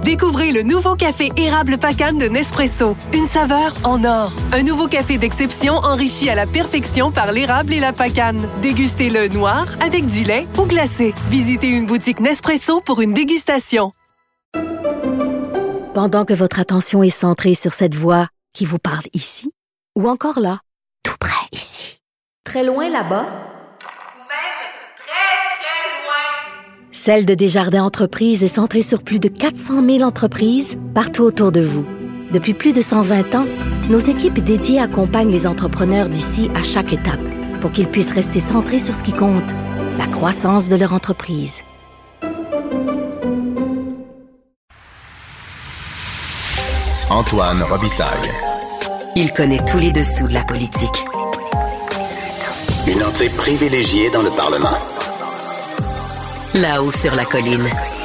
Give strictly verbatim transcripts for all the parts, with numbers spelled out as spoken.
Découvrez le nouveau café érable Pacane de Nespresso. Une saveur en or. Un nouveau café d'exception enrichi à la perfection par l'érable et la Pacane. Dégustez-le noir, avec du lait ou glacé. Visitez une boutique Nespresso pour une dégustation. Pendant que votre attention est centrée sur cette voix qui vous parle ici, ou encore là, tout près ici, très loin là-bas, ou même très, très loin. Celle de Desjardins Entreprises est centrée sur plus de quatre cent mille entreprises partout autour de vous. Depuis plus de cent vingt ans, nos équipes dédiées accompagnent les entrepreneurs d'ici à chaque étape pour qu'ils puissent rester centrés sur ce qui compte, la croissance de leur entreprise. Antoine Robitaille. Il connaît tous les dessous de la politique. Une entrée privilégiée dans le Parlement. Là-haut sur la colline.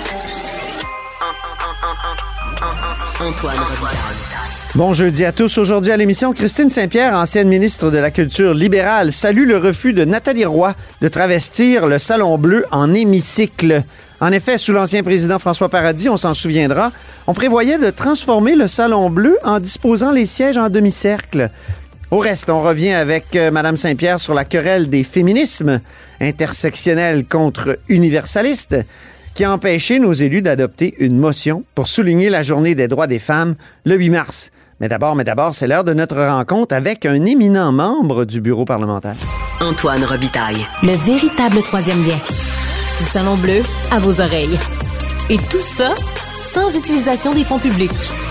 Antoine Robitaille. Bon jeudi à tous. Aujourd'hui à l'émission, Christine Saint-Pierre, ancienne ministre de la Culture libérale, salue le refus de Nathalie Roy de travestir le Salon Bleu en hémicycle. En effet, sous l'ancien président François Paradis, on s'en souviendra, on prévoyait de transformer le Salon Bleu en disposant les sièges en demi-cercle. Au reste, on revient avec euh, Mme Saint-Pierre sur la querelle des féminismes intersectionnels contre universalistes qui a empêché nos élus d'adopter une motion pour souligner la journée des droits des femmes le huit mars. Mais d'abord, mais d'abord, c'est l'heure de notre rencontre avec un éminent membre du bureau parlementaire. Antoine Robitaille. Le véritable troisième lien. Le Salon Bleu à vos oreilles. Et tout ça sans utilisation des fonds publics.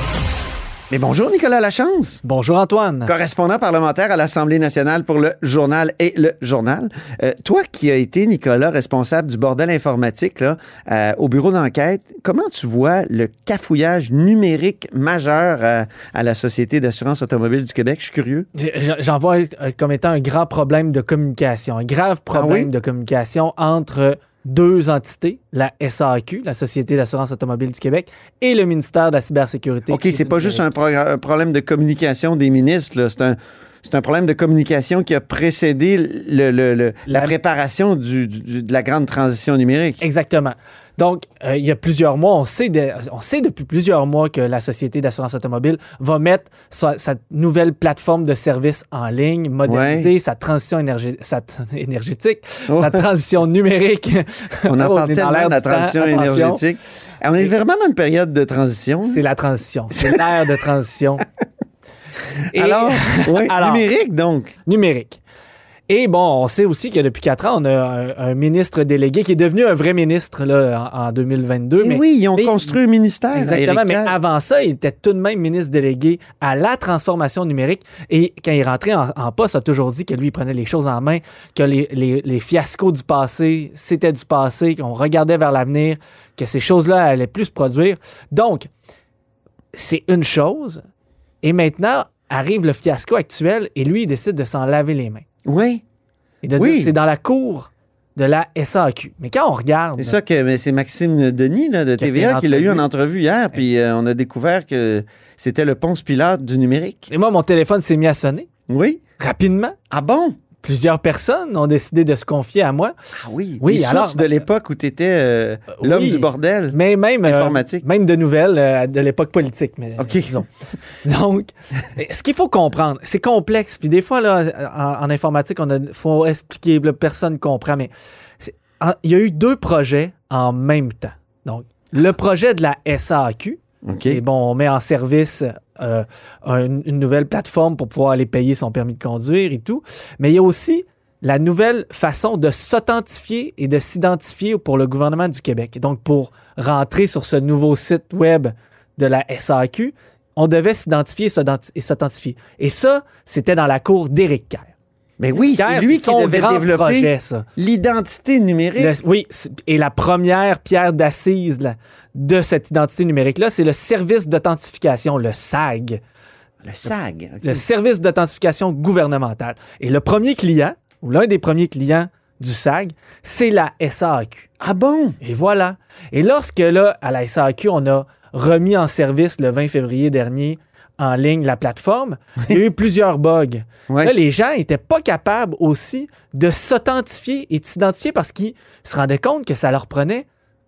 Mais bonjour Nicolas Lachance. Bonjour Antoine. Correspondant parlementaire à l'Assemblée nationale pour le Journal et le Journal. Euh, toi qui as été, Nicolas, responsable du bordel informatique là, euh, au bureau d'enquête, comment tu vois le cafouillage numérique majeur à, à la Société d'assurance automobile du Québec? Je suis curieux. J'en vois comme étant un grand problème de communication, un grave problème ah oui? de communication entre deux entités, la S A A Q, la Société d'assurance automobile du Québec, et le ministère de la cybersécurité. OK, c'est pas juste un, pro- un problème de communication des ministres, là. C'est un, c'est un problème de communication qui a précédé le, le, le, la... la préparation du, du, de la grande transition numérique. Exactement. Donc, euh, il y a plusieurs mois, on sait, de, on sait depuis plusieurs mois que la Société d'assurance automobile va mettre sa, sa nouvelle plateforme de services en ligne, moderniser ouais. sa transition énergé- sa t- énergétique, oh. sa transition numérique. On en parle tellement de la transition énergétique. On est vraiment dans une période de transition. C'est la transition. C'est l'ère de transition. Et, alors, oui, alors, numérique donc. Numérique. Et bon, on sait aussi que depuis quatre ans, on a un, un ministre délégué qui est devenu un vrai ministre là, en, en deux mille vingt-deux. Et mais, oui, ils ont mais, construit un ministère. Exactement, mais avant ça, il était tout de même ministre délégué à la transformation numérique. Et quand il est rentré en, en poste, il a toujours dit que lui, il prenait les choses en main, que les, les, les fiascos du passé, c'était du passé, qu'on regardait vers l'avenir, que ces choses-là allaient plus se produire. Donc, c'est une chose. Et maintenant, arrive le fiasco actuel et lui, il décide de s'en laver les mains. Oui. Et de oui. dire que c'est dans la cour de la S A A Q. Mais quand on regarde... C'est ça que mais c'est Maxime Denis là, de T V A qui l'a eu en entrevue hier, puis euh, on a découvert que c'était le Ponce Pilate du numérique. Et moi, mon téléphone s'est mis à sonner. Oui. Rapidement. Ah bon? Plusieurs personnes ont décidé de se confier à moi. Ah oui, oui les alors, sources de l'époque où tu étais euh, l'homme oui, du bordel mais même, informatique. Euh, même de nouvelles euh, de l'époque politique. Mais, OK. Disons. Donc, ce qu'il faut comprendre, c'est complexe. Puis des fois, là, en, en informatique, il faut expliquer, là, personne ne comprend. Mais il y a eu deux projets en même temps. Donc, le projet de la S A A Q, OK. Et bon, on met en service euh, une, une nouvelle plateforme pour pouvoir aller payer son permis de conduire et tout. Mais il y a aussi la nouvelle façon de s'authentifier et de s'identifier pour le gouvernement du Québec. Et donc, pour rentrer sur ce nouveau site web de la S A A Q, on devait s'identifier et s'authentifier. Et ça, c'était dans la cour d'Éric Kerr. Mais oui, Kerr, c'est lui c'est qui devait développer projet, ça. L'identité numérique. Le, oui, et la première pierre d'assise là, de cette identité numérique-là, c'est le service d'authentification, le S A G. Le S A G. Okay. Le service d'authentification gouvernementale. Et le premier client, ou l'un des premiers clients du S A G, c'est la S A A Q. Ah bon? Et voilà. Et lorsque, là, à la S A A Q, on a remis en service le vingt février dernier en ligne la plateforme, oui. Il y a eu plusieurs bugs. Oui. Là, les gens n'étaient pas capables aussi de s'authentifier et de s'identifier parce qu'ils se rendaient compte que ça leur prenait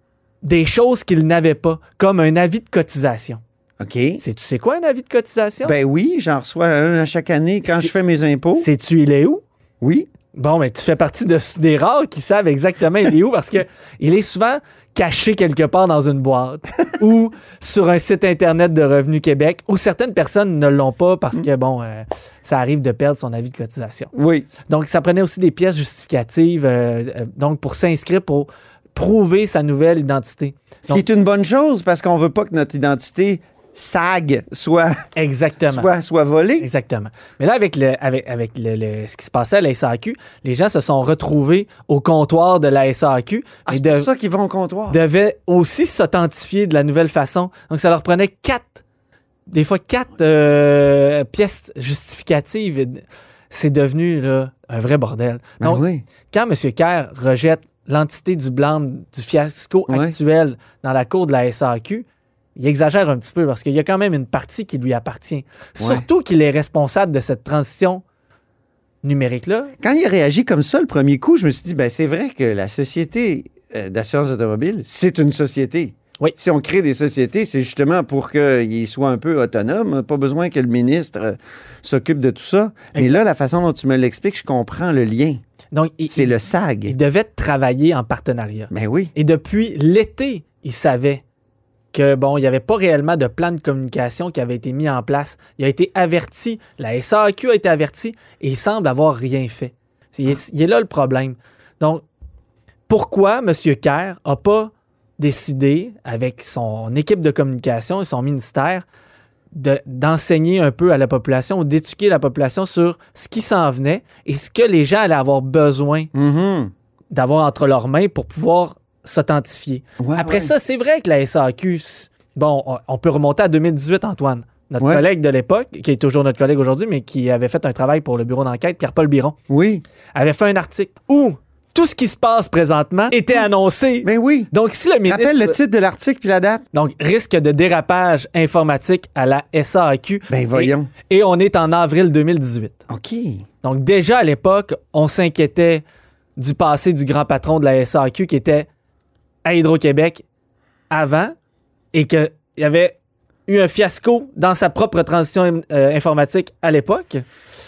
des choses qu'ils n'avaient pas, comme un avis de cotisation. OK. C'est, tu sais quoi, un avis de cotisation? Ben oui, j'en reçois un à chaque année quand C'est- je fais mes impôts. Sais-tu, il est où? Oui. Bon, mais tu fais partie de, des rares qui savent exactement il est où parce que il est souvent caché quelque part dans une boîte ou sur un site Internet de Revenu Québec où certaines personnes ne l'ont pas parce que, bon, euh, ça arrive de perdre son avis de cotisation. Oui. Donc, ça prenait aussi des pièces justificatives euh, euh, donc pour s'inscrire, pour prouver sa nouvelle identité. Ce qui est une bonne chose parce qu'on veut pas que notre identité sague, soit, Exactement. soit, soit volée. Exactement. Mais là, avec, le, avec, avec le, le- ce qui se passait à la S A Q, les gens se sont retrouvés au comptoir de la S A Q. Ah, et c'est de- pour ça qu'ils vont au comptoir. devaient aussi s'authentifier de la nouvelle façon. Donc, ça leur prenait quatre, des fois quatre euh, pièces justificatives. C'est devenu là, un vrai bordel. Ben Donc, oui. quand M. Kerr rejette l'entité du blâme du fiasco Ouais. actuel dans la cour de la S A Q, il exagère un petit peu parce qu'il y a quand même une partie qui lui appartient. Surtout qu'il est responsable de cette transition numérique-là. Quand il a réagi comme ça le premier coup, je me suis dit, ben c'est vrai que la société euh, d'assurance automobile, c'est une société. Oui. Si on crée des sociétés, c'est justement pour qu'ils soient un peu autonomes. Pas besoin que le ministre euh, s'occupe de tout ça. Mais Exact. là, la façon dont tu me l'expliques, je comprends le lien. Donc, il, C'est il- le S A G. il devait travailler en partenariat. Ben oui. Et depuis l'été, il savait que, bon, il n'y avait pas réellement de plan de communication qui avait été mis en place. Il a été averti, la S A Q a été avertie et il semble avoir rien fait. Il est, il est là le problème. Donc, pourquoi M. Kerr n'a pas décidé, avec son équipe de communication et son ministère, de- d'enseigner un peu à la population ou d'éduquer la population sur ce qui s'en venait et ce que les gens allaient avoir besoin Mhm. d'avoir entre leurs mains pour pouvoir s'authentifier. Ouais, Après ouais. ça, c'est vrai que la S A Q, c- bon, on- on peut remonter à deux mille dix-huit, Antoine. Notre Ouais. collègue de l'époque, qui est toujours notre collègue aujourd'hui, mais qui avait fait un travail pour le bureau d'enquête, Pierre-Paul Biron, Oui. avait fait un article où tout ce qui se passe présentement était annoncé. Ben oui. Donc, si le ministre... Rappelle le titre de l'article puis la date. Donc, risque de dérapage informatique à la S A Q. Ben voyons. Et, et on est en avril deux mille dix-huit. OK. Donc, déjà à l'époque, on s'inquiétait du passé du grand patron de la S A Q qui était à Hydro-Québec avant et qu'il y avait eu un fiasco dans sa propre transition euh, informatique à l'époque.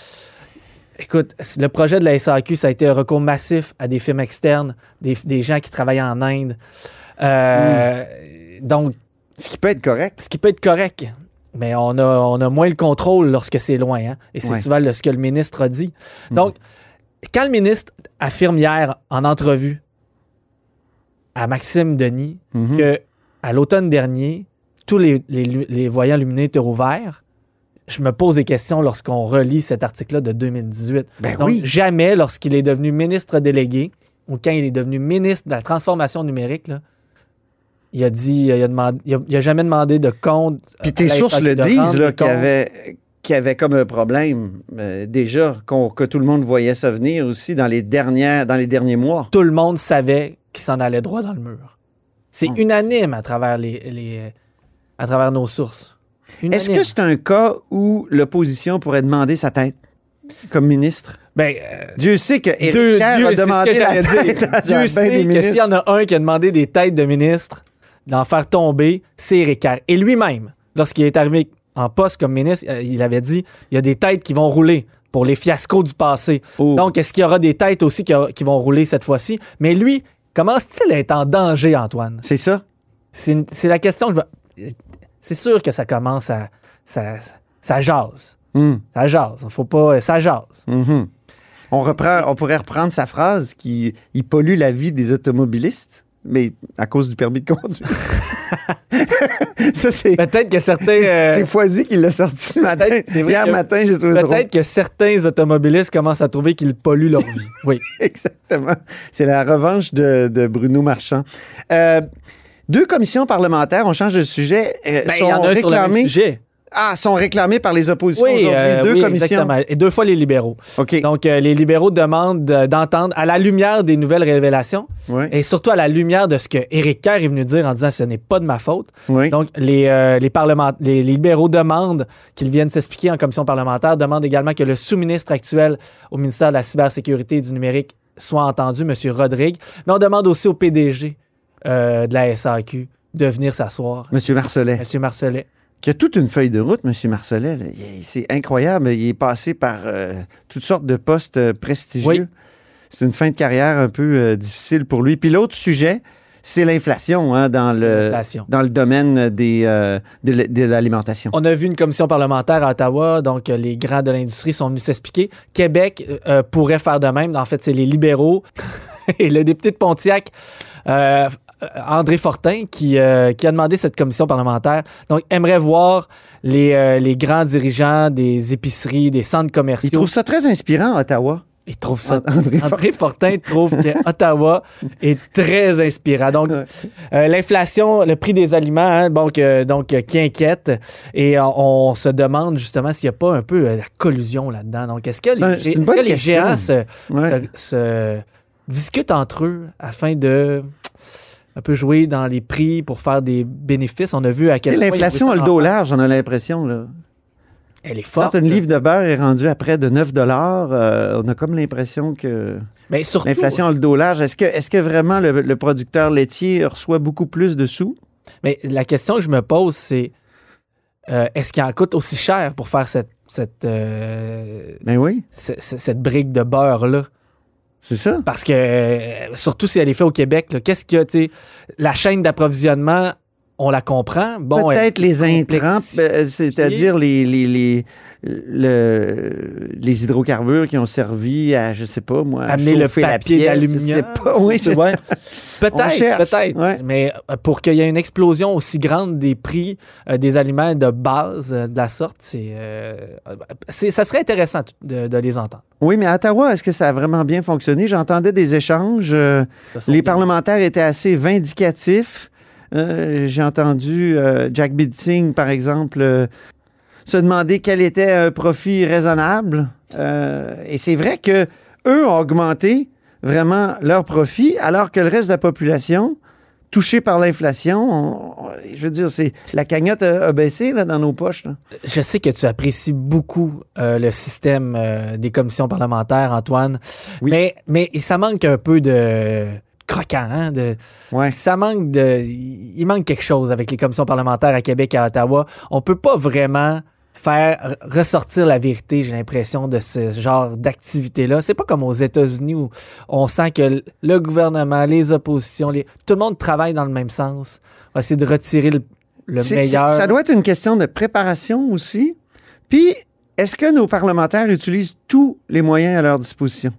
Écoute, le projet de la S A Q, ça a été un recours massif à des firmes externes, des, des gens qui travaillaient en Inde. Euh, Donc, Ce qui peut être correct. ce qui peut être correct, mais on a, on a moins le contrôle lorsque c'est loin. Hein? Et c'est Ouais. souvent le- ce que le ministre a dit. Donc, quand le ministre affirme hier en entrevue à Maxime Denis Mhm. que à l'automne dernier, tous les, les lu- les voyants lumineux étaient ouverts, je me pose des questions lorsqu'on relit cet article-là de deux mille dix-huit. Ben Donc, oui. jamais lorsqu'il est devenu ministre délégué ou quand il est devenu ministre de la transformation numérique, là, il a dit, il a, demandé, il a, il a jamais demandé de compte. Puis à tes la sources S A Q le de disent, rendre là, des qu'il y comptes. avait, qu'il y avait comme un problème euh, déjà, qu'on- que tout le monde voyait ça venir aussi dans les, dernières, dans les derniers mois. Tout le monde savait qu'il s'en allait droit dans le mur. C'est Hum. unanime à travers, les, les- à travers nos sources. Est-ce Unanime. que c'est un cas où l'opposition pourrait demander sa tête comme ministre? Ben, euh, Dieu sait que Éric Dieu, Kerr Dieu, a c'est ce demandé que la j'allais tête dire. à Dieu bien sait des que ministres. s'il y en a un qui a demandé des têtes de ministres, d'en faire tomber, c'est Éric Kerr. Et lui-même, lorsqu'il est arrivé en poste comme ministre, euh, il avait dit il y a des têtes qui vont rouler pour les fiascos du passé. Oh. Donc, est-ce qu'il y aura des têtes aussi qui, qui vont rouler cette fois-ci? Mais lui, commence-t-il à être en danger, Antoine? C'est ça? C'est une- c'est la question que je vais- C'est sûr que ça commence à... Ça, ça jase. Hum, Ça jase. Faut pas... Ça jase. mhm. On, reprend, on pourrait reprendre sa phrase qui il pollue la vie des automobilistes, mais à cause du permis de conduire. Ça, c'est... Peut-être que certains... euh, C'est Foisy qui l'a sorti ce matin. peut-être- c'est vrai Hier que- matin, j'ai trouvé ça drôle. Peut-être que certains automobilistes commencent à trouver qu'ils polluent leur vie. Oui. Exactement. C'est la revanche de, de Bruno Marchand. Euh, deux commissions parlementaires, on change de sujet, euh, Ben, il sont y en a un sur le même réclamées. sujet. Ah, sont réclamées par les oppositions Oui, aujourd'hui. euh, deux oui, commissions. exactement. Et deux fois les libéraux. OK. Donc, euh, les libéraux demandent euh, d'entendre, à la lumière des nouvelles révélations, Ouais. et surtout à la lumière de ce que Éric Kerr est venu dire en disant « ce n'est pas de ma faute ». Oui. Donc, les, euh, les, parlement- les, les libéraux demandent qu'ils viennent s'expliquer en commission parlementaire, demandent également que le sous-ministre actuel au ministère de la Cybersécurité et du Numérique soit entendu, M. Rodrigue. Mais on demande aussi au P D G euh, de la S A Q de venir s'asseoir. Monsieur Marcellet. Monsieur Marcellet. Qui a toute une feuille de route, Monsieur Marcellet. Là. Il- C'est incroyable. Il est passé par euh, toutes sortes de postes euh, prestigieux. Oui. C'est une fin de carrière un peu euh, difficile pour lui. Puis l'autre sujet, c'est l'inflation hein, dans, C'est le, l'inflation. dans le domaine des, euh, de, l- de l'alimentation. On a vu une commission parlementaire à Ottawa, donc euh, les grands de l'industrie sont venus s'expliquer. Québec euh, pourrait faire de même. En fait, c'est les libéraux et le député de Pontiac, euh, André Fortin, qui, euh, qui a demandé cette commission parlementaire. Donc, aimerait voir les, euh, les grands dirigeants des épiceries, des centres commerciaux. Il trouve ça très inspirant à Ottawa. Il trouve ça. André André Fortin trouve que Ottawa est très inspirant. Donc, Ouais. euh, l'inflation, le prix des aliments, hein, donc, euh, donc euh, qui inquiète. Et on, on se demande justement s'il n'y a pas un peu euh, la collusion là-dedans. Donc, est-ce que C'est un- les, c'est une est-ce bonne que les question. géants se, Ouais. se- se discutent entre eux afin de un peu jouer dans les prix pour faire des bénéfices? On a vu à Tu sais, quel point l'inflation a le dos large, j'en ai l'impression. Là. Elle est Quand forte. une livre de beurre est rendue à près de neuf dollars, euh, on a comme l'impression que Mais surtout, l'inflation a le dos large. Est-ce que, est-ce que vraiment le, le producteur laitier reçoit beaucoup plus de sous? mais la question que je me pose, c'est euh, est-ce qu'il en coûte aussi cher pour faire cette, cette, euh, Ben oui, c- c- cette brique de beurre-là? c'est ça. Parce que, euh, surtout si elle est faite au Québec, là, qu'est-ce qu'il y a, tu sais, la chaîne d'approvisionnement, on la comprend. Bon, Peut-être elle- les intrants, complexifiée. euh, c'est-à-dire les, les, les, le- les hydrocarbures qui ont servi à, je sais pas moi, à amener le chauffer la papier pièce, d'aluminium. je sais pas. Oui, je- Ouais. On Peut-être, cherche, peut-être. ouais. Mais euh, pour qu'il y ait une explosion aussi grande des prix euh, des aliments de base euh, de la sorte, c'est, euh, c'est, ça serait intéressant de, de les entendre. Oui, mais à Ottawa, est-ce que ça a vraiment bien fonctionné? J'entendais des échanges. euh, Ce sont les des- parlementaires étaient assez vindicatifs. Euh, j'ai entendu euh, Jack Bidsing, par exemple, euh, se demander quel était un profit raisonnable. Euh, et c'est vrai que eux ont augmenté vraiment leur profit, alors que le reste de la population, touchée par l'inflation, on- on- je veux dire, c'est la cagnotte a, a baissé là, dans nos poches. Là. Je sais que tu apprécies beaucoup euh, le système euh, des commissions parlementaires, Antoine. Oui. Mais, mais ça manque un peu de croquant. Hein, de, Ouais. Ça manque de. Il manque quelque chose avec les commissions parlementaires à Québec et à Ottawa. On peut pas vraiment faire ressortir la vérité, j'ai l'impression, de ce genre d'activité-là. C'est pas comme aux États-Unis où on sent que le gouvernement, les oppositions, les... tout le monde travaille dans le même sens. On va essayer de retirer le, le C'est- meilleur. c'est- Ça doit être une question de préparation aussi. Puis, est-ce que nos parlementaires utilisent tous les moyens à leur disposition?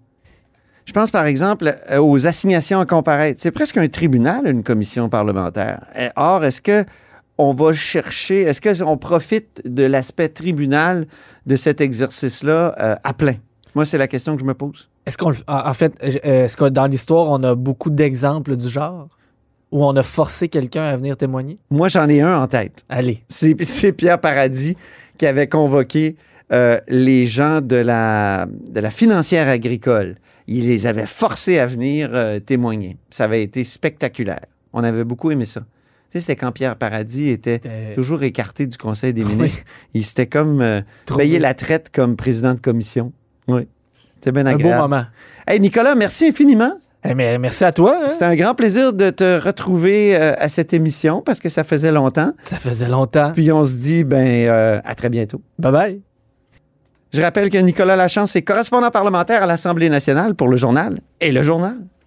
Je pense, par exemple, euh, aux assignations à comparaître. C'est presque un tribunal, une commission parlementaire. Euh, Or, est-ce que on va chercher, est-ce qu'on profite de l'aspect tribunal de cet exercice-là euh, à plein? Moi, c'est la question que je me pose. Est-ce qu'on, le- en en fait, euh, est-ce que dans l'histoire, on a beaucoup d'exemples du genre où on a forcé quelqu'un à venir témoigner? Moi, j'en ai un en tête. Allez. C'est c'est Pierre Paradis qui avait convoqué euh, les gens de la, de la financière agricole. Il les avait forcés à venir euh, témoigner. Ça avait été spectaculaire. On avait beaucoup aimé ça. Tu sais, c'était quand Pierre Paradis était Euh, toujours écarté du Conseil des oui. ministres. Il s'était comme euh, Trouvé. payé la traite comme président de commission. Oui. C'était bien un beau agréable. moment. Hey, Nicolas, merci infiniment. Eh, mais merci à toi. hein. C'était un grand plaisir de te retrouver euh, à cette émission parce que ça faisait longtemps. Ça faisait longtemps. Puis on se dit, ben, euh, à très bientôt. Bye bye. Je rappelle que Nicolas Lachance est correspondant parlementaire à l'Assemblée nationale pour Le Journal et Le Journal.